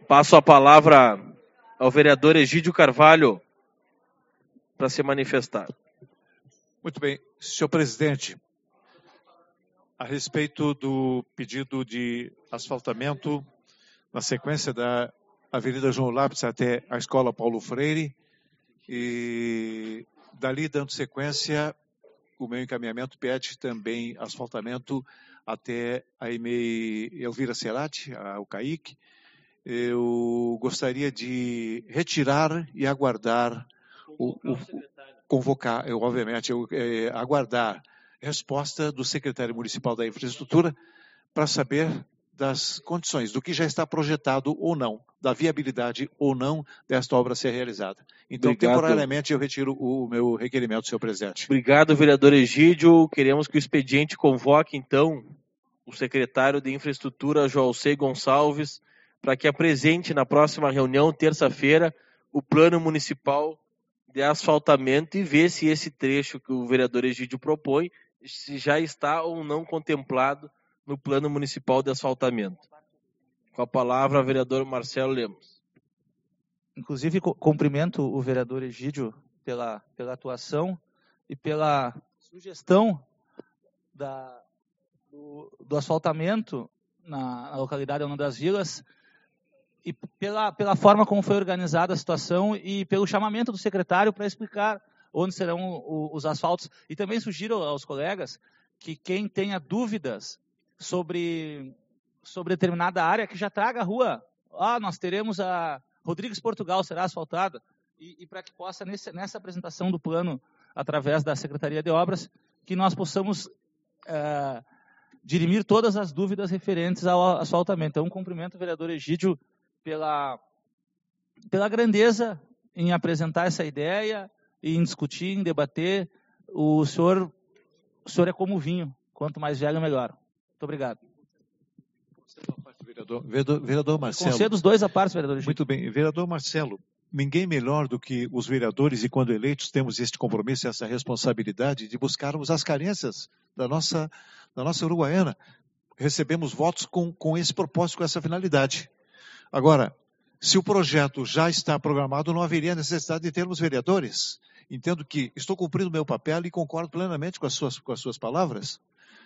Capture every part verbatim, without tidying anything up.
Passo a palavra ao vereador Egídio Carvalho para se manifestar. Muito bem, senhor presidente, a respeito do pedido de asfaltamento na sequência da Avenida João Lápis até a Escola Paulo Freire, e dali dando sequência, o meu encaminhamento pede também asfaltamento até a E M E I Elvira Cerati, o CAIC. Eu gostaria de retirar e aguardar, o, o, convocar, eu, obviamente, eu, é, aguardar resposta do secretário municipal da infraestrutura para saber das condições, do que já está projetado ou não, da viabilidade ou não desta obra ser realizada. Então, Obrigado. temporariamente, eu retiro o meu requerimento, senhor presidente. Obrigado, vereador Egídio. Queremos que o expediente convoque, então, o secretário de Infraestrutura, Joalcei Gonçalves, para que apresente na próxima reunião, terça-feira, o plano municipal de asfaltamento e ver se esse trecho que o vereador Egídio propõe se já está ou não contemplado no plano municipal de asfaltamento. Com a palavra, o vereador Marcelo Lemos. Inclusive, cumprimento o vereador Egídio pela, pela atuação e pela sugestão da, do, do asfaltamento na, na localidade União das Vilas e pela, pela forma como foi organizada a situação e pelo chamamento do secretário para explicar onde serão o, os asfaltos. E também sugiro aos colegas que quem tenha dúvidas sobre, sobre determinada área, que já traga a rua. Ah, nós teremos a Rodrigues Portugal, será asfaltada. E, e para que possa, nesse, nessa apresentação do plano, através da Secretaria de Obras, que nós possamos uh, dirimir todas as dúvidas referentes ao asfaltamento. Então, cumprimento o vereador Egídio pela, pela grandeza em apresentar essa ideia, em discutir, em debater. O senhor, o senhor é como vinho, quanto mais velho, melhor. Muito obrigado. Vereador, vereador, vereador Marcelo. Concedo os dois à parte, vereador Egídio. Muito bem. Vereador Marcelo, ninguém melhor do que os vereadores, e quando eleitos temos este compromisso, essa responsabilidade de buscarmos as carências da nossa, da nossa Uruguaiana. Recebemos votos com, com esse propósito, com essa finalidade. Agora, se o projeto já está programado, não haveria necessidade de termos vereadores. Entendo que estou cumprindo o meu papel e concordo plenamente com as suas, com as suas palavras.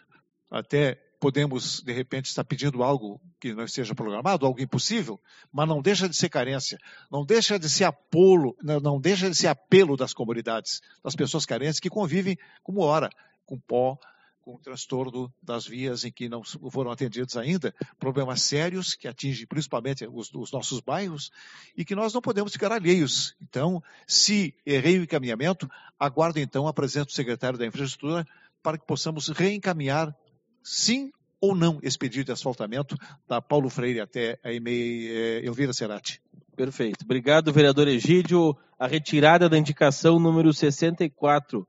Até podemos, de repente, estar pedindo algo que não esteja programado, algo impossível, mas não deixa de ser carência, não deixa de ser apolo, não deixa de ser apelo das comunidades, das pessoas carentes que convivem, como ora, com pó, com o transtorno das vias em que não foram atendidos ainda, problemas sérios que atingem principalmente os, os nossos bairros e que nós não podemos ficar alheios. Então, se errei o encaminhamento, aguardo então a presença do secretário da Infraestrutura para que possamos reencaminhar, sim ou não, esse pedido de asfaltamento da Paulo Freire até a E M E I Elvira Cerati. Perfeito. Obrigado, vereador Egídio. A retirada da indicação número sessenta e quatro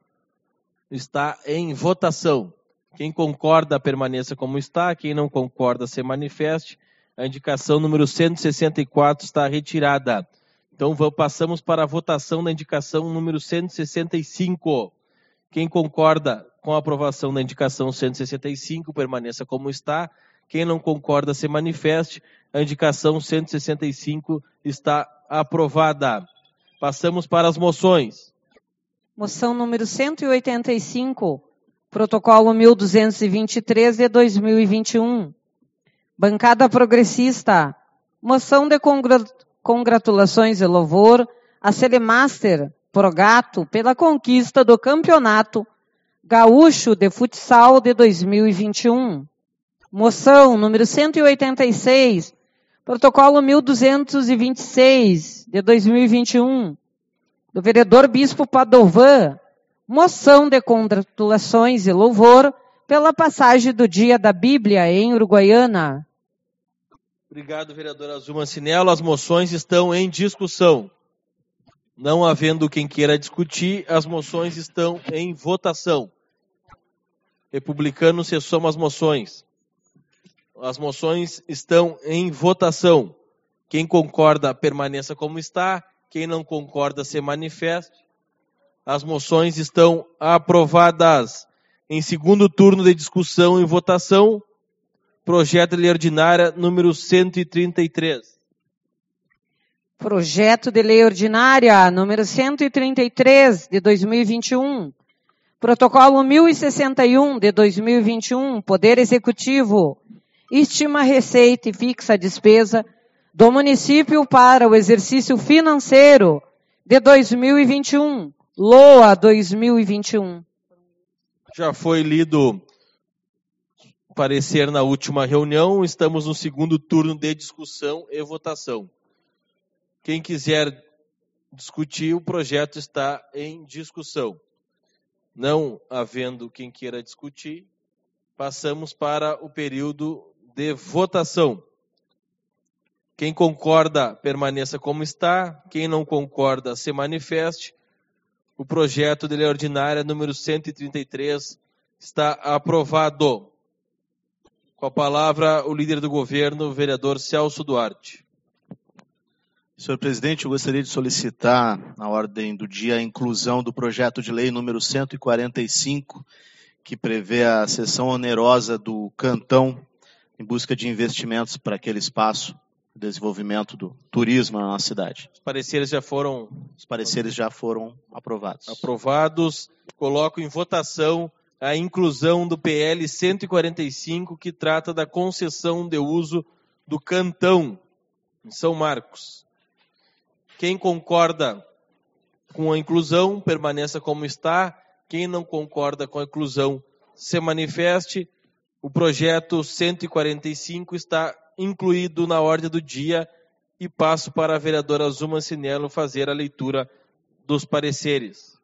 está em votação. Quem concorda, permaneça como está. Quem não concorda, se manifeste. A indicação número cento e sessenta e quatro está retirada. Então, vamos, passamos para a votação da indicação número cento e sessenta e cinco. Quem concorda com a aprovação da indicação cento e sessenta e cinco, permaneça como está. Quem não concorda, se manifeste. A indicação cento e sessenta e cinco está aprovada. Passamos para as moções. Moção número cento e oitenta e cinco, protocolo mil duzentos e vinte e três de dois mil e vinte e um. Bancada progressista. Moção de congra- congratulações e louvor a Celemaster Progato pela conquista do Campeonato Gaúcho de Futsal de dois mil e vinte e um. Moção número cento e oitenta e seis, protocolo mil duzentos e vinte e seis de dois mil e vinte e um, do vereador Bispo Padovan. Moção de congratulações e louvor pela passagem do Dia da Bíblia em Uruguaiana. Obrigado, vereador Azul Cinello. As moções estão em discussão. Não havendo quem queira discutir, as moções estão em votação. Republicanos, se somam as moções. As moções estão em votação. Quem concorda, permaneça como está. Quem não concorda, se manifeste. As moções estão aprovadas. Em segundo turno de discussão e votação, projeto de lei ordinária número cento e trinta e três. Projeto de Lei Ordinária, número cento e trinta e três, de dois mil e vinte e um. Protocolo mil e sessenta e um, de dois mil e vinte e um. Poder Executivo. Estima a receita e fixa a despesa do município para o exercício financeiro de dois mil e vinte e um. L O A dois mil e vinte e um. Já foi lido o parecer na última reunião. Estamos no segundo turno de discussão e votação. Quem quiser discutir, o projeto está em discussão. Não havendo quem queira discutir, passamos para o período de votação. Quem concorda, permaneça como está. Quem não concorda, se manifeste. O projeto de lei ordinária número cento e trinta e três está aprovado. Com a palavra, o líder do governo, o vereador Celso Duarte. Senhor presidente, eu gostaria de solicitar, na ordem do dia, a inclusão do projeto de lei número cento e quarenta e cinco, que prevê a cessão onerosa do Cantão em busca de investimentos para aquele espaço de desenvolvimento do turismo na nossa cidade. Os pareceres já foram... Os pareceres já foram aprovados. Aprovados. Coloco em votação a inclusão do P L cento e quarenta e cinco, que trata da concessão de uso do Cantão, em São Marcos. Quem concorda com a inclusão, permaneça como está. Quem não concorda com a inclusão, se manifeste. O projeto cento e quarenta e cinco está incluído na ordem do dia e passo para a vereadora Zuma Cinello fazer a leitura dos pareceres.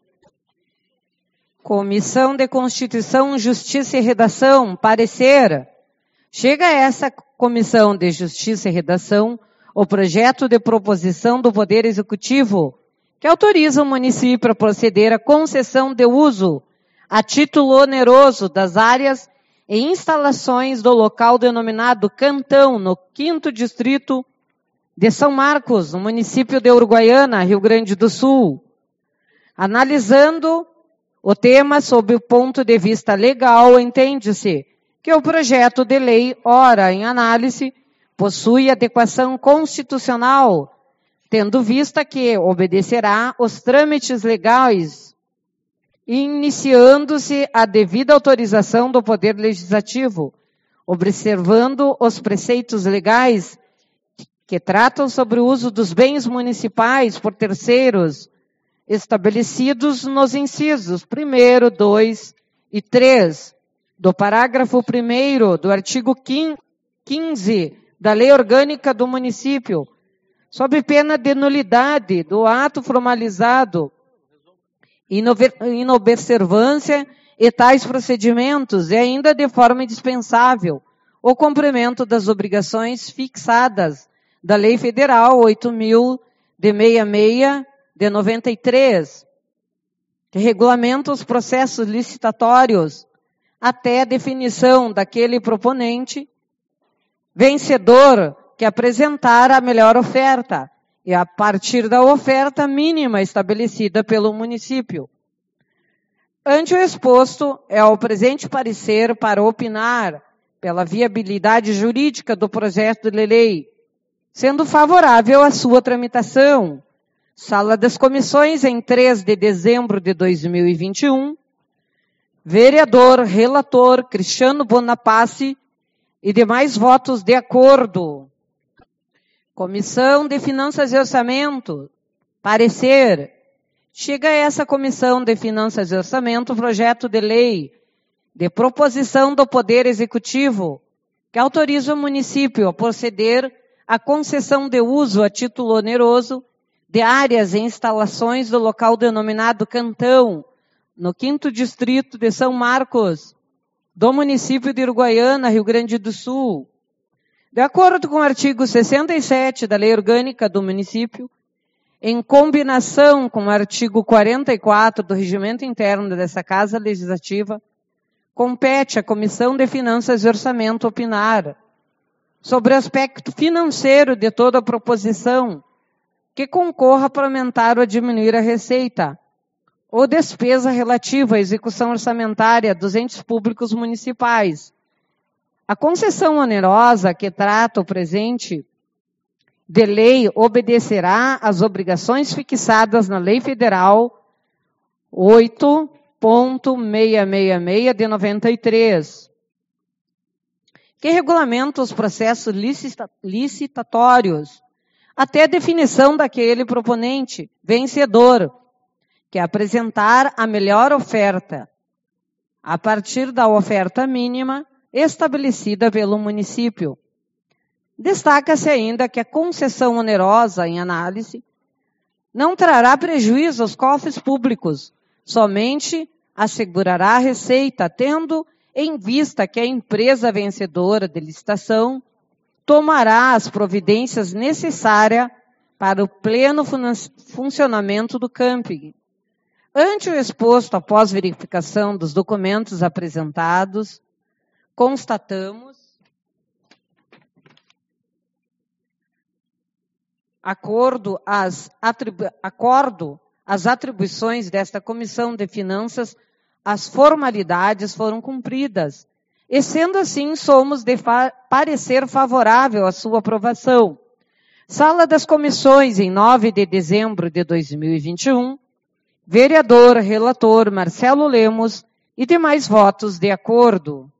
Comissão de Constituição, Justiça e Redação, parecer. Chega a essa Comissão de Justiça e Redação o projeto de proposição do Poder Executivo que autoriza o município a proceder à concessão de uso a título oneroso das áreas e instalações do local denominado Cantão, no quinto Distrito de São Marcos, no município de Uruguaiana, Rio Grande do Sul. Analisando o tema sob o ponto de vista legal, entende-se que o projeto de lei, ora em análise, possui adequação constitucional, tendo vista que obedecerá os trâmites legais, iniciando-se a devida autorização do Poder Legislativo, observando os preceitos legais que tratam sobre o uso dos bens municipais por terceiros, estabelecidos nos incisos primeiro, dois e três do parágrafo primeiro do artigo quinze da Lei Orgânica do Município, sob pena de nulidade do ato formalizado, inobservância e tais procedimentos, e ainda de forma indispensável o cumprimento das obrigações fixadas da Lei Federal oito mil de sessenta e seis de noventa e três, que regulamenta os processos licitatórios até a definição daquele proponente vencedor que apresentar a melhor oferta, e a partir da oferta mínima estabelecida pelo município. Ante o exposto, é o presente parecer para opinar pela viabilidade jurídica do projeto de lei, sendo favorável à sua tramitação. Sala das Comissões, em três de dezembro de dois mil e vinte e um. Vereador relator Cristiano Bonaparte e demais votos de acordo. Comissão de Finanças e Orçamento, parecer. Chega a essa Comissão de Finanças e Orçamento o projeto de lei de proposição do Poder Executivo que autoriza o município a proceder à concessão de uso a título oneroso de áreas e instalações do local denominado Cantão, no quinto Distrito de São Marcos, do município de Uruguaiana, Rio Grande do Sul. De acordo com o artigo sessenta e sete da Lei Orgânica do Município, em combinação com o artigo quarenta e quatro do Regimento Interno dessa Casa Legislativa, compete à Comissão de Finanças e Orçamento opinar sobre o aspecto financeiro de toda a proposição que concorra para aumentar ou diminuir a receita ou despesa relativa à execução orçamentária dos entes públicos municipais. A concessão onerosa que trata o presente de lei obedecerá às obrigações fixadas na Lei Federal oito ponto seiscentos e sessenta e seis de noventa e três, que regulamenta os processos licita- licitatórios até a definição daquele proponente vencedor, que apresentar a melhor oferta, a partir da oferta mínima estabelecida pelo município. Destaca-se ainda que a concessão onerosa em análise não trará prejuízo aos cofres públicos, somente assegurará a receita, tendo em vista que a empresa vencedora de licitação tomará as providências necessárias para o pleno fun- funcionamento do camping. Ante o exposto, após verificação dos documentos apresentados, constatamos acordo às, atribu- acordo às atribuições desta Comissão de Finanças, as formalidades foram cumpridas, e sendo assim, somos de fa- parecer favorável à sua aprovação. Sala das Comissões, em nove de dezembro de dois mil e vinte e um, vereador, relator Marcelo Lemos e demais votos de acordo.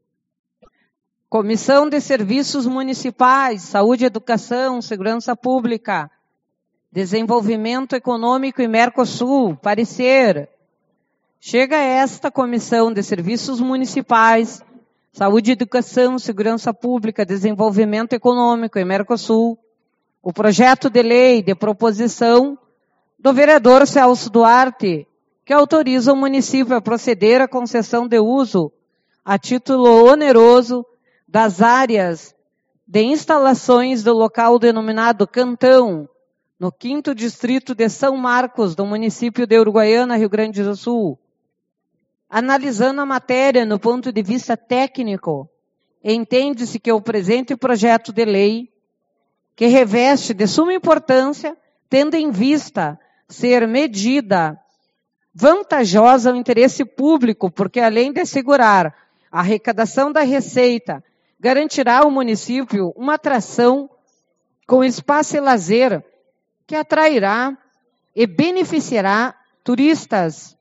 Comissão de Serviços Municipais, Saúde, Educação, Segurança Pública, Desenvolvimento Econômico e Mercosul, parecer. Chega esta Comissão de Serviços Municipais, Saúde, Educação, Segurança Pública, Desenvolvimento Econômico e Mercosul, o projeto de lei de proposição do vereador Celso Duarte, que autoriza o município a proceder à concessão de uso a título oneroso das áreas de instalações do local denominado Cantão, no quinto distrito de São Marcos, do município de Uruguaiana, Rio Grande do Sul. Analisando a matéria no ponto de vista técnico, entende-se que o presente projeto de lei, que reveste de suma importância, tendo em vista ser medida vantajosa ao interesse público, porque além de assegurar a arrecadação da receita, garantirá ao município uma atração com espaço e lazer que atrairá e beneficiará turistas.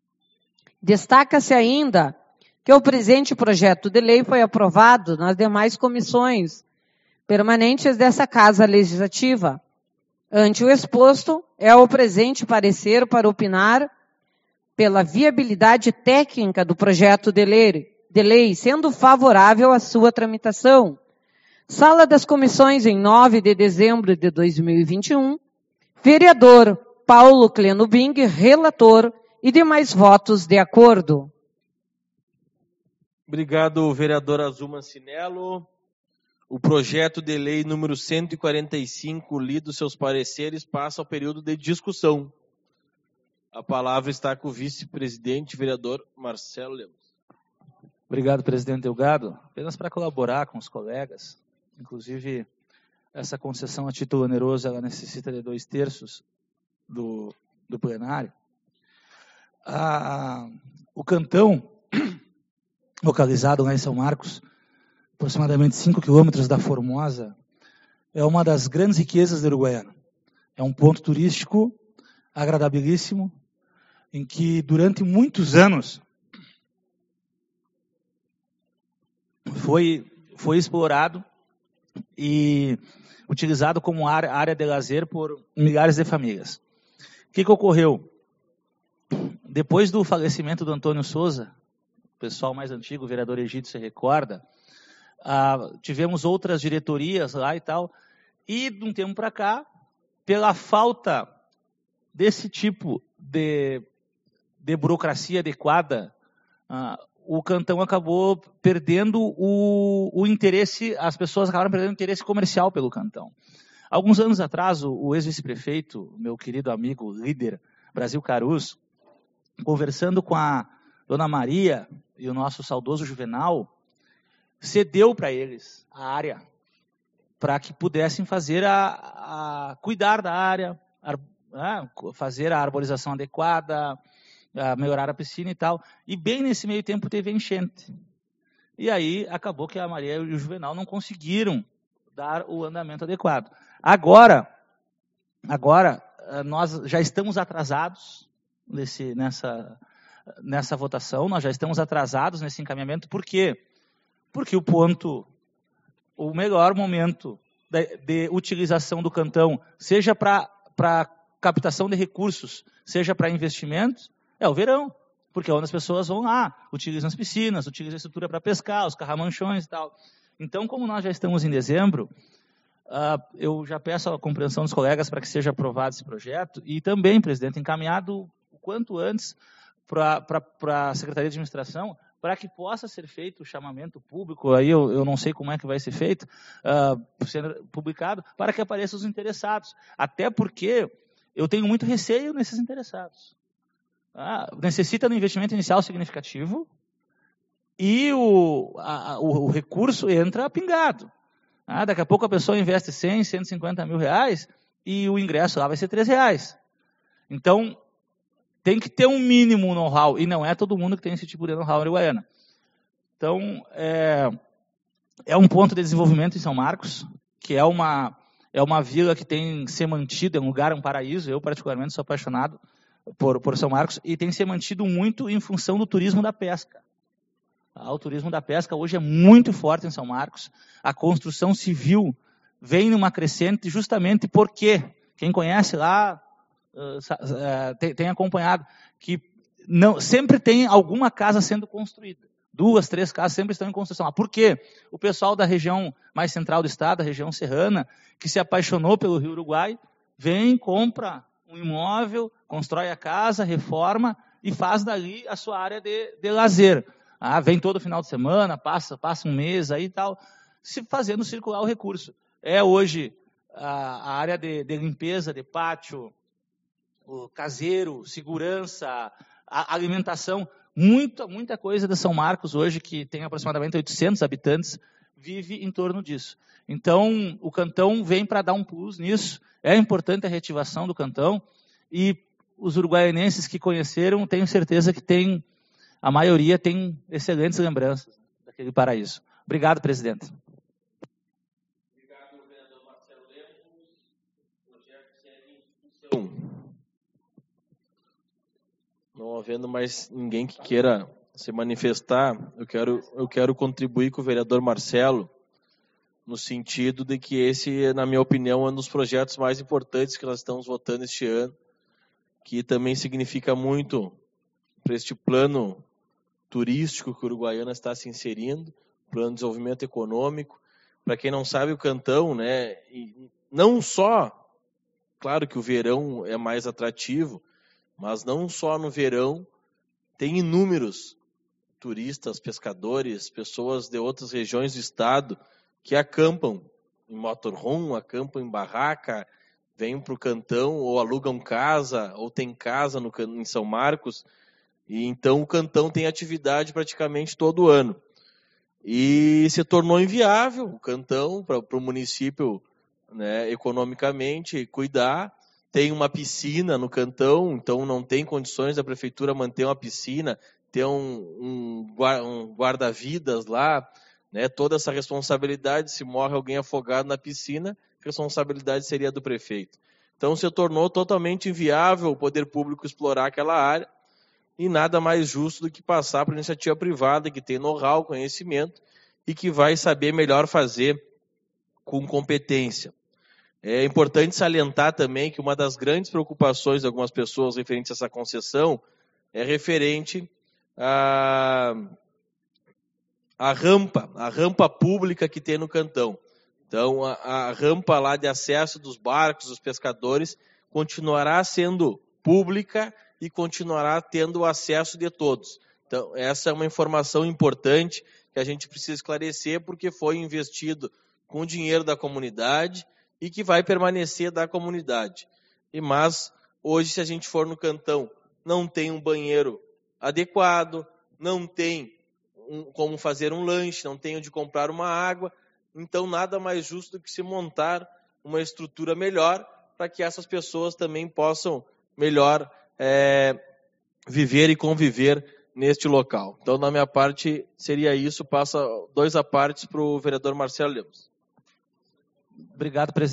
Destaca-se ainda que o presente projeto de lei foi aprovado nas demais comissões permanentes dessa Casa Legislativa. Ante o exposto, é o presente parecer para opinar pela viabilidade técnica do projeto de lei, de lei, sendo favorável à sua tramitação. Sala das Comissões, em nove de dezembro de dois mil e vinte e um, vereador Paulo Cleno Bing, relator, e demais votos de acordo. Obrigado, vereador Azul Cinello. O projeto de lei número cento e quarenta e cinco, lido seus pareceres, passa ao período de discussão. A palavra está com o vice-presidente, vereador Marcelo Lemos. Obrigado, presidente Delgado. Apenas para colaborar com os colegas, inclusive essa concessão a título oneroso, ela necessita de dois terços do, do plenário. Ah, o Cantão, localizado lá em São Marcos, aproximadamente cinco quilômetros da Formosa, é uma das grandes riquezas da Uruguaiana. É um ponto turístico agradabilíssimo, em que durante muitos anos foi, foi explorado e utilizado como área, área de lazer por milhares de famílias. O que, que ocorreu? Depois do falecimento do Antônio Souza, o pessoal mais antigo, o vereador Egídio se recorda, ah, tivemos outras diretorias lá e tal, e de um tempo para cá, pela falta desse tipo de, de burocracia adequada, ah, o Cantão acabou perdendo o, o interesse, as pessoas acabaram perdendo o interesse comercial pelo Cantão. Alguns anos atrás, o, o ex-vice-prefeito, meu querido amigo, líder, Brasil Caruso, conversando com a Dona Maria e o nosso saudoso Juvenal, cedeu para eles a área, para que pudessem fazer a, a cuidar da área, a, a fazer a arborização adequada, a melhorar a piscina e tal. E bem nesse meio tempo teve enchente. E aí acabou que a Maria e o Juvenal não conseguiram dar o andamento adequado. Agora, agora nós já estamos atrasados nesse, nessa, nessa votação, nós já estamos atrasados nesse encaminhamento. Por quê? Porque o ponto, o melhor momento de, de utilização do cantão, seja para captação de recursos, seja para investimentos, é o verão. Porque é onde as pessoas vão lá, utilizam as piscinas, utilizam a estrutura para pescar, os carramanchões e tal. Então, como nós já estamos em dezembro, uh, eu já peço a compreensão dos colegas para que seja aprovado esse projeto e também, presidente, encaminhado o quanto antes para a Secretaria de Administração, para que possa ser feito o chamamento público, aí eu, eu não sei como é que vai ser feito, uh, sendo publicado, para que apareçam os interessados. Até porque eu tenho muito receio nesses interessados. Ah, necessita de um investimento inicial significativo e o, a, o, o recurso entra pingado. Ah, daqui a pouco a pessoa investe cem, cento e cinquenta mil reais e o ingresso lá vai ser três reais. Então, tem que ter um mínimo know-how, e não é todo mundo que tem esse tipo de know-how em Uruguaiana. Então, é, é um ponto de desenvolvimento em São Marcos, que é uma, é uma vila que tem que ser mantida, é um lugar, um paraíso. Eu, particularmente, sou apaixonado Por, por São Marcos, e tem se mantido muito em função do turismo da pesca. Ah, o turismo da pesca hoje é muito forte em São Marcos. A construção civil vem numa crescente justamente porque, quem conhece lá, uh, uh, tem, tem acompanhado, que não, sempre tem alguma casa sendo construída. Duas, três casas sempre estão em construção. Ah, por quê? O pessoal da região mais central do estado, da região serrana, que se apaixonou pelo Rio Uruguai, vem, compra um imóvel, constrói a casa, reforma e faz dali a sua área de, de lazer. Ah, vem todo final de semana, passa, passa um mês aí e tal, se fazendo circular o recurso. É hoje a, a área de, de limpeza, de pátio, o caseiro, segurança, a alimentação, muita, muita coisa de São Marcos hoje, que tem aproximadamente oitocentos habitantes, vive em torno disso. Então, o cantão vem para dar um plus nisso. É importante a reativação do cantão e os uruguaianenses que conheceram, tenho certeza que tem, a maioria tem excelentes lembranças daquele paraíso. Obrigado, presidente. Obrigado, vereador Marcelo Lemos. O projeto segue em discussão. Não havendo mais ninguém que queira se manifestar, eu quero, eu quero contribuir com o vereador Marcelo, no sentido de que esse, na minha opinião, é um dos projetos mais importantes que nós estamos votando este ano, que também significa muito para este plano turístico que o Uruguaiana está se inserindo, plano de desenvolvimento econômico. Para quem não sabe, o cantão, né, e não só, claro que o verão é mais atrativo, mas não só no verão, tem inúmeros turistas, pescadores, pessoas de outras regiões do estado que acampam em motorhome, acampam em barraca, vêm para o cantão, ou alugam casa, ou tem casa no, em São Marcos, e então o cantão tem atividade praticamente todo ano. E se tornou inviável o cantão para o município, né, economicamente cuidar. Tem uma piscina no cantão, então não tem condições da prefeitura manter uma piscina, ter um, um, um guarda-vidas lá, né, toda essa responsabilidade, se morre alguém afogado na piscina, a responsabilidade seria do prefeito. Então se tornou totalmente inviável o poder público explorar aquela área, e nada mais justo do que passar para a iniciativa privada, que tem know-how, conhecimento, e que vai saber melhor fazer com competência. É importante salientar também que uma das grandes preocupações de algumas pessoas referente a essa concessão é referente a a rampa, a rampa pública que tem no cantão. Então, a, a rampa lá de acesso dos barcos, dos pescadores, continuará sendo pública e continuará tendo o acesso de todos. Então, essa é uma informação importante que a gente precisa esclarecer, porque foi investido com o dinheiro da comunidade e que vai permanecer da comunidade. E, mas, hoje, se a gente for no cantão, não tem um banheiro adequado, não tem Um, como fazer um lanche, não tem onde comprar uma água, então nada mais justo do que se montar uma estrutura melhor para que essas pessoas também possam melhor é, viver e conviver neste local. Então, da minha parte, seria isso. Passa dois apartes para o vereador Marcelo Lemos. Obrigado, presidente.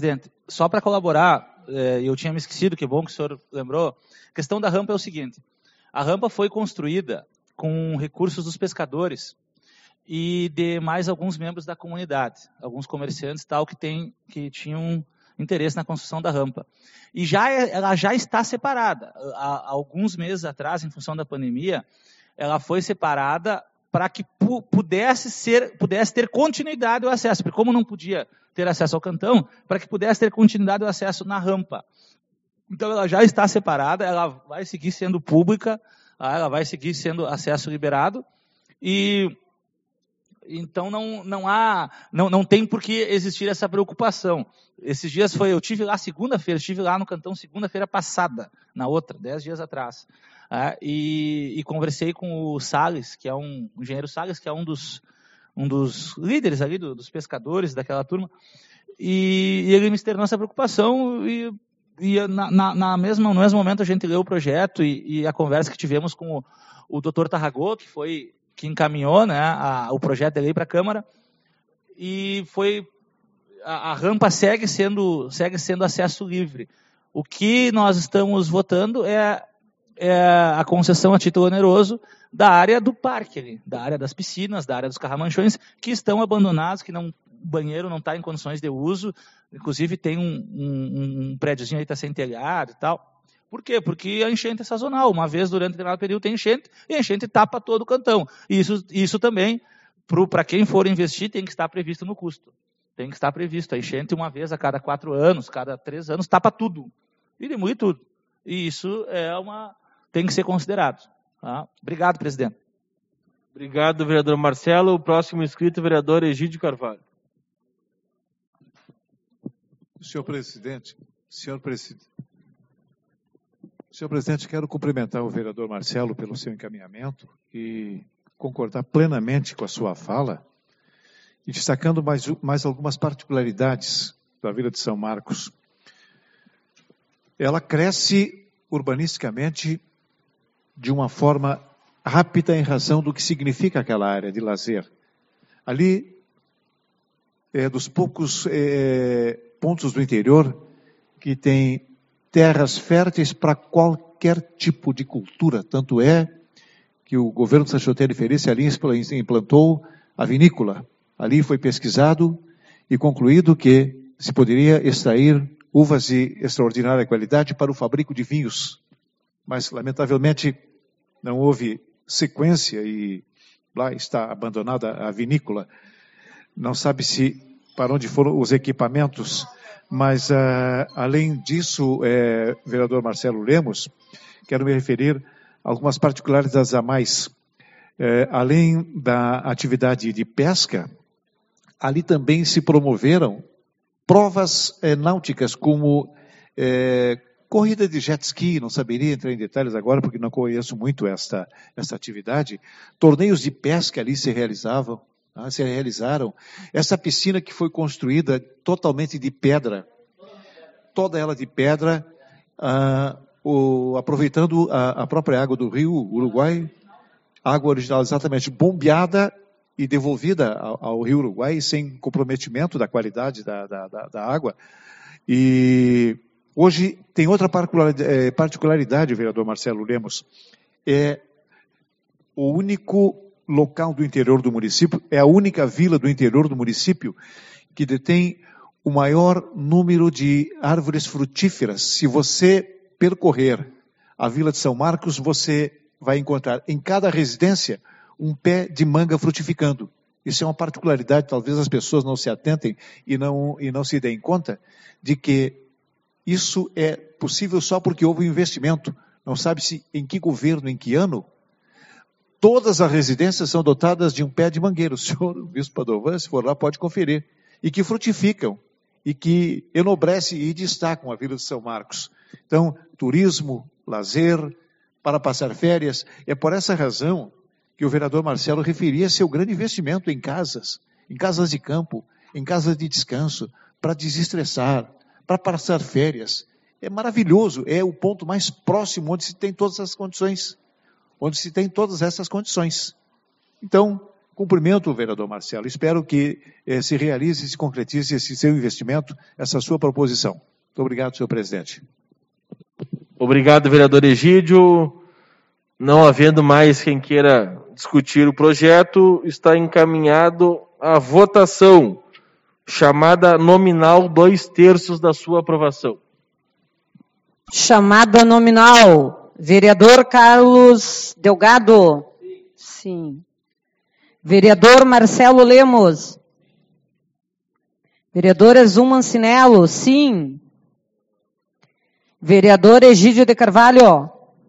só para colaborar, é, eu tinha me esquecido, que bom que o senhor lembrou, a questão da rampa é o seguinte, a rampa foi construída com recursos dos pescadores e de mais alguns membros da comunidade, alguns comerciantes tal que, tem, que tinham interesse na construção da rampa. E já, ela já está separada. Há, há alguns meses atrás, em função da pandemia, ela foi separada para que pu pudesse, ser, pudesse ter continuidade o acesso, porque como não podia ter acesso ao cantão, para que pudesse ter continuidade o acesso na rampa. Então ela já está separada, ela vai seguir sendo pública, ela vai seguir sendo acesso liberado, e então não, não há, não, não tem por que existir essa preocupação. Esses dias foi, eu tive lá segunda-feira, estive lá no cantão segunda-feira passada, na outra, dez dias atrás, é, e, e conversei com o Salles, que é um, o engenheiro Salles, que é um dos, um dos líderes ali, do, dos pescadores daquela turma, e, e ele me externou essa preocupação, e, e na, na, na mesma, no mesmo momento a gente leu o projeto, e, e a conversa que tivemos com o, o doutor Tarragó, que foi que encaminhou, né, a, o projeto de lei para a Câmara, e foi, a, a rampa segue sendo, segue sendo acesso livre. O que nós estamos votando é, é a concessão a título oneroso da área do parque, ali, da área das piscinas, da área dos carramanchões, que estão abandonados, que não, o banheiro não está em condições de uso, inclusive tem um, um, um prédiozinho aí que está sem telhado e tal. Por quê? Porque a enchente é sazonal. Uma vez durante determinado período tem enchente, e a enchente tapa todo o cantão. Isso, isso também, para quem for investir, tem que estar previsto no custo. Tem que estar previsto. A enchente, uma vez a cada quatro anos, cada três anos, tapa tudo. E demole tudo. E isso é uma, tem que ser considerado. Tá? Obrigado, presidente. Obrigado, vereador Marcelo. O próximo inscrito, vereador Egídio Carvalho. Senhor presidente, senhor presidente. Senhor presidente, quero cumprimentar o vereador Marcelo pelo seu encaminhamento e concordar plenamente com a sua fala e destacando mais, mais algumas particularidades da Vila de São Marcos. Ela cresce urbanisticamente de uma forma rápida em razão do que significa aquela área de lazer. Ali é dos poucos é, pontos do interior que tem terras férteis para qualquer tipo de cultura. Tanto é que o governo de São Choteiro e Ferência ali implantou a vinícola. Ali foi pesquisado e concluído que se poderia extrair uvas de extraordinária qualidade para o fabrico de vinhos. Mas, lamentavelmente, não houve sequência e lá está abandonada a vinícola. Não sabe-se para onde foram os equipamentos. Mas, uh, além disso, eh, vereador Marcelo Lemos, quero me referir a algumas particularidades a mais. Eh, além da atividade de pesca, ali também se promoveram provas eh, náuticas, como eh, corrida de jet ski, não saberia entrar em detalhes agora, porque não conheço muito esta, esta atividade. Torneios de pesca ali se realizavam. Ah, se realizaram. Essa piscina que foi construída totalmente de pedra, toda ela de pedra, ah, o, aproveitando a, a própria água do rio Uruguai, água original exatamente bombeada e devolvida ao, ao rio Uruguai, sem comprometimento da qualidade da, da, da, da água. E hoje tem outra particularidade, particularidade, vereador Marcelo Lemos, é o único local do interior do município, é a única vila do interior do município que detém o maior número de árvores frutíferas. Se você percorrer a Vila de São Marcos, você vai encontrar em cada residência um pé de manga frutificando. Isso é uma particularidade, talvez as pessoas não se atentem e não, e não se deem conta de que isso é possível só porque houve um investimento. Não sabe-se em que governo, em que ano. Todas as residências são dotadas de um pé de mangueira. O senhor, o bispo Padovan, se for lá, pode conferir. E que frutificam, e que enobrecem e destacam a Vila de São Marcos. Então, turismo, lazer, para passar férias. É por essa razão que o vereador Marcelo referia seu grande investimento em casas, em casas de campo, em casas de descanso, para desestressar, para passar férias. É maravilhoso, é o ponto mais próximo onde se tem todas as condições. onde se tem todas essas condições. Então, Cumprimento o vereador Marcelo. Espero que eh, se realize e se concretize esse seu investimento, essa sua proposição. Muito obrigado, senhor presidente. Obrigado, vereador Egídio. Não havendo mais quem queira discutir o projeto, está encaminhado à votação. Chamada nominal, dois terços da sua aprovação. Chamada nominal. Vereador Carlos Delgado. Sim. Vereador Marcelo Lemos. Vereador Exum Mancinello. Sim. Vereador Egídio de Carvalho.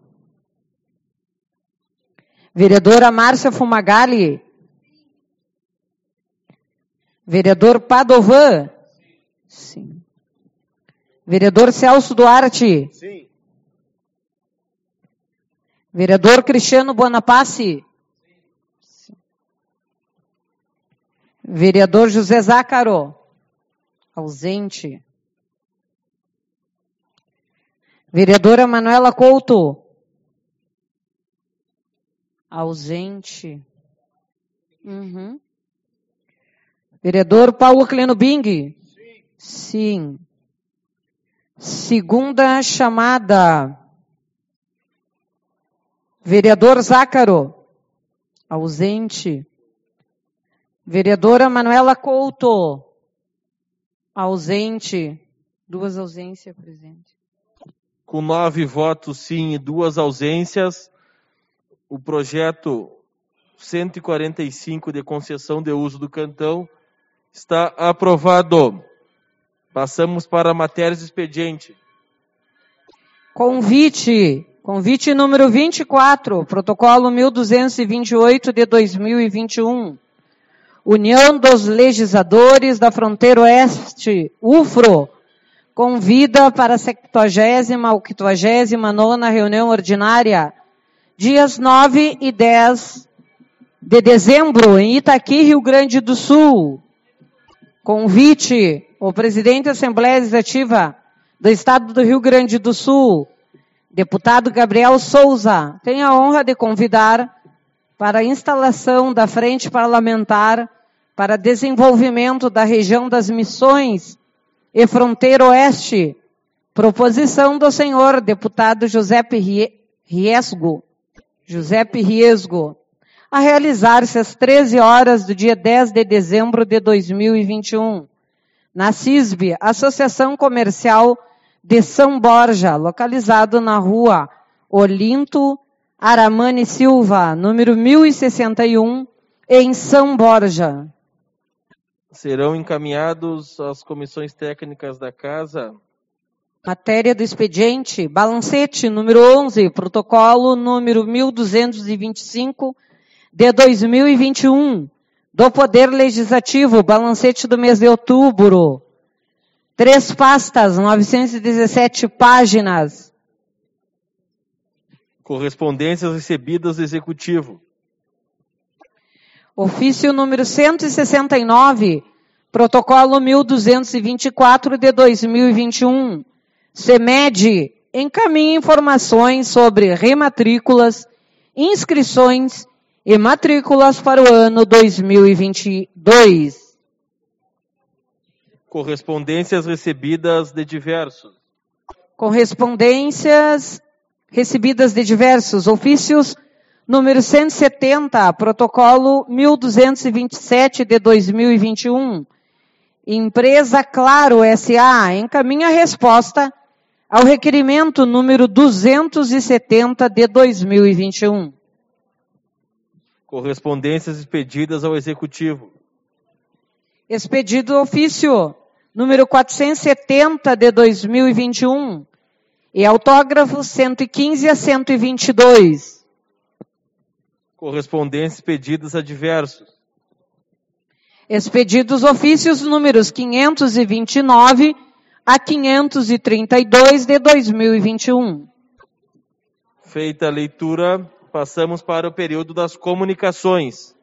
Vereadora Márcia Fumagalli. Vereador Padovan. Sim. Vereador Celso Duarte. Sim. Vereador Cristiano Buonapace. Sim. Vereador José Zácaro. Ausente. Vereadora Manuela Couto. Ausente. Uhum. Vereador Paulo Cleno Bing. Sim. Sim. Segunda chamada. Vereador Zácaro. Ausente. Vereadora Manuela Couto. Ausente. Duas ausências, presidente. Com nove votos sim e duas ausências, o projeto cento e quarenta e cinco de concessão de uso do cantão está aprovado. Passamos para matérias de expediente. Convite. Convite número vinte e quatro, protocolo mil duzentos e vinte e oito de dois mil e vinte e um. União dos Legisladores da Fronteira Oeste, U F R O, convida para a septuagésima ou quinquagésima nona reunião ordinária, dias nove e dez de dezembro, em Itaqui, Rio Grande do Sul. Convite, o presidente da Assembleia Legislativa do Estado do Rio Grande do Sul, deputado Gabriel Souza, tem a honra de convidar para a instalação da Frente Parlamentar para Desenvolvimento da Região das Missões e Fronteira Oeste, proposição do senhor deputado Giuseppe Riesgo, Giuseppe Riesgo, a realizar-se às treze horas do dia dez de dezembro de dois mil e vinte e um, na C I S B, Associação Comercial de São Borja, localizado na rua Olinto Aramani Silva, número mil e sessenta e um, em São Borja. Serão encaminhados às comissões técnicas da Casa. Matéria do expediente, balancete número onze, protocolo número mil duzentos e vinte e cinco de dois mil e vinte e um, do Poder Legislativo, balancete do mês de outubro. Três pastas, novecentas e dezessete páginas. Correspondências recebidas do Executivo. Ofício número cento e sessenta e nove, protocolo mil duzentos e vinte e quatro de dois mil e vinte e um. CEMED encaminha informações sobre rematrículas, inscrições e matrículas para o ano dois mil e vinte e dois. Correspondências recebidas de diversos. Correspondências recebidas de diversos. Ofícios número cento e setenta, protocolo mil duzentos e vinte e sete de dois mil e vinte e um. Empresa Claro S A encaminha a resposta ao requerimento número duzentos e setenta de dois mil e vinte e um. Correspondências expedidas ao Executivo. Expedido ofício número quatrocentos e setenta de dois mil e vinte e um e autógrafos cento e quinze a cento e vinte e dois. Correspondências expedidas a diversos. Expedidos ofícios números quinhentos e vinte e nove a quinhentos e trinta e dois de dois mil e vinte e um. Feita a leitura, passamos para o período das comunicações.